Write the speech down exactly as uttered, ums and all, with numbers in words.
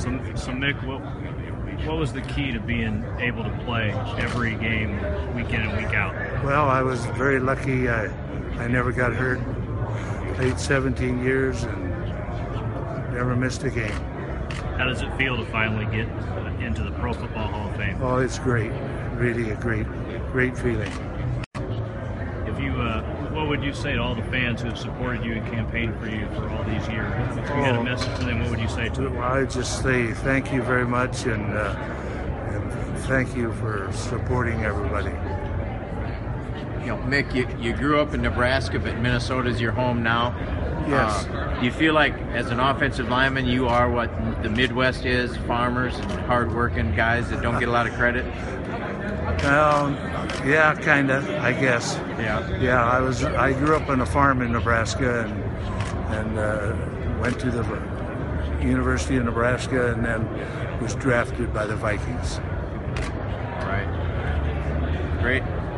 So, so Mick, what, what was the key to being able to play every game week in and week out? Well, I was very lucky. I, I never got hurt. Played seventeen years and never missed a game. How does it feel to finally get into the Pro Football Hall of Fame? Oh, it's great. Really a great, great feeling. If you, uh, what would you say to all the fans who have supported you and campaigned for you for all these years? If you had a message to them, what would you say to them? Well, I just say thank you very much, and, uh, and thank you for supporting everybody. You know, Mick, you, you grew up in Nebraska, but Minnesota's your home now. Yes. Uh, do you feel like, as an offensive lineman, you are what the Midwest is, farmers and hard-working guys that don't get a lot of credit? Well, yeah, kind of, I guess. Yeah. Yeah, I was. I grew up on a farm in Nebraska, and and uh, went to the University of Nebraska, and then was drafted by the Vikings. All right. Great.